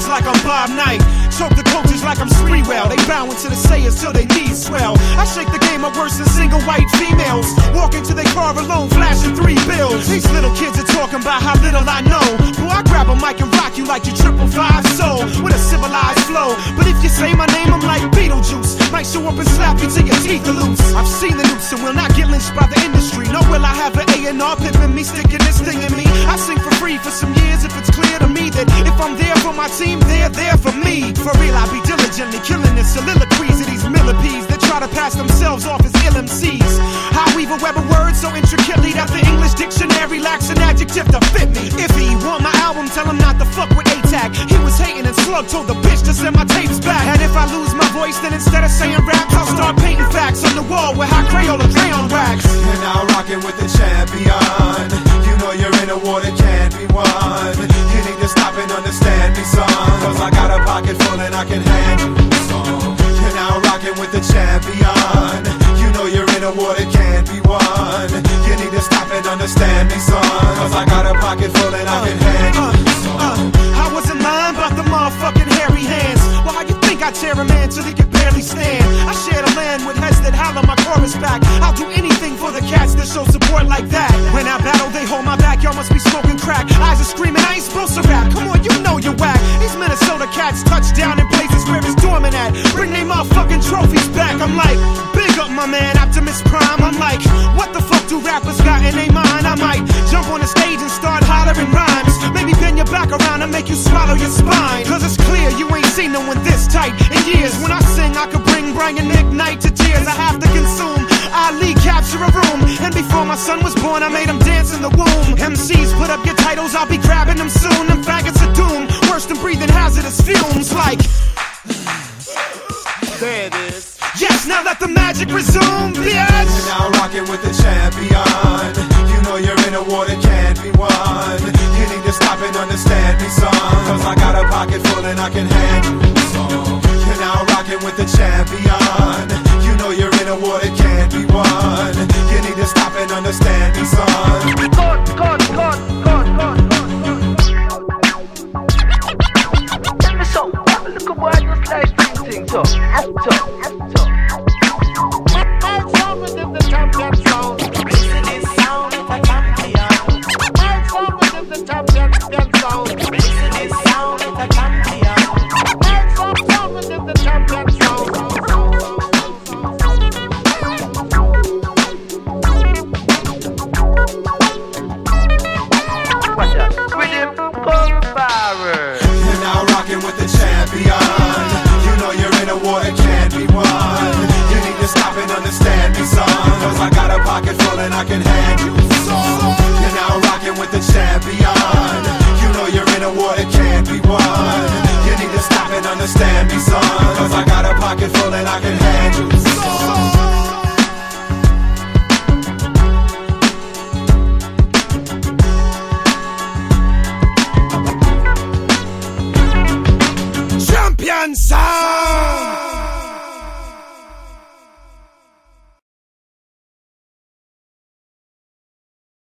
like I'm Bob Knight. Choke the coaches like I'm Spreewell. They bowing to the sayers till they knees swell. I shake the game up worse than single white females. Walk into their car alone, flashing 3 bills. These little kids are talking about how little I know. Boy, I grab a mic and rock you like you 555 soul with a civilized flow. But if you say my name, I'm like Beetlejuice. Might show up and slap you till your teeth are loose. I've seen the noose and will not get lynched by the industry. No, will I have an A&R pimping me, sticking this thing in me. I sing for free for some years if it's clear to me that if I'm there for my team, they're there for me. For real, I be diligently killing the soliloquies of these millipedes that try to pass themselves off as ill MCs. I weave a web of words so intricately that the English dictionary lacks an adjective to fit me. If he want my album, tell him not to fuck with A-Tag. He was hating and Slug told the bitch to send my tapes back. And if I lose my voice, then instead of saying raps, I'll start painting facts on the wall with hot Crayola crayon wax. You're now rocking with the champion. You know you're in a war that can't be won. You need to stop and understand me, son, cause I got a pocket full and I can hand you some. You're now rocking with the champion. You know you're in a war that can't be won. You need to stop and understand me, son, cause I got a pocket full and I can hand you some. I wasn't lying about the motherfucking hairy hands. Why you think I tear a man till he can barely stand? I share the land with heads that holler my chorus back. I'll do anything for the cats that show support like that. When I battle, they hold my back. Y'all must be smoking crack. Eyes are screaming, I ain't supposed to rap. Come on, you know you're whack. These Minnesota cats touch down in places where it's dormant at. Bring they motherfucking trophies back. I'm like, big up my man, Optimus Prime. I'm like, what the fuck do rappers got in their mind? I might jump on the stage and start hollering rhymes. Maybe bend your back around and make you swallow your spine. Cause it's clear you ain't seen no one this tight in years. When I sing, I could bring Brian McKnight to tears. I have to consume Ali, capture a room. And before my son was born, I made him dance in the womb. MCs, put up your titles, I'll be grabbing them soon. Them faggots are doomed, worse than breathing hazardous fumes. Like, there it is. Yes, now let the magic resume, bitch. You're now rocking with the champion. You know you're in a war that can't be won. You need to stop and understand me, son, cause I got a pocket full and I can hand you some. You're now rocking with the champion. You know you're in a war that can't be won. You need to stop and understand me, son. God. Tell me so. Look at what I just like things up. My sound within the champion sound. Listen this sound of a champion. My sound within the champion sound. Listen this sound of a champion. My sound within the champion sound. Watch out. With him, come forward. You're now rocking with the champion. You know you're in a war that can't be won. You need to stop and understand me, son, cause I got a pocket full and I can hand you some. You're now rocking with the champion. You know you're in a war that can't be won. You need to stop and understand me, son, cause I got a pocket full and I can hand you some. champion sound.